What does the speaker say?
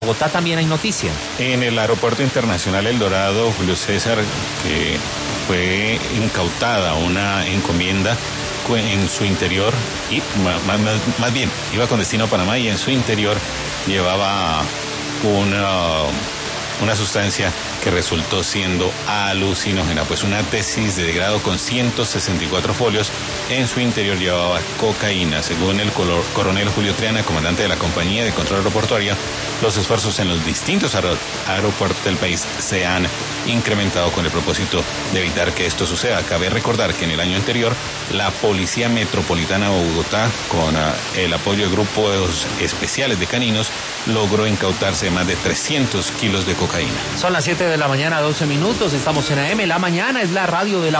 Bogotá también hay noticia. En el Aeropuerto Internacional El Dorado, Julio César, que fue incautada una encomienda en su interior, y más bien, iba con destino a Panamá y en su interior llevaba una sustancia que resultó siendo alucinógena, pues una tesis de grado con 164 folios. En su interior llevaba cocaína. Según el coronel Julio Triana, comandante de la Compañía de Control Aeroportuario, los esfuerzos en los distintos aeropuertos del país se han incrementado con el propósito de evitar que esto suceda. Cabe recordar que en el año anterior, la Policía Metropolitana de Bogotá, con el apoyo de grupos especiales de caninos, logró incautarse más de 300 kilos de cocaína. Son las 7 de la mañana, 12 minutos. Estamos en AM. La mañana es la radio de la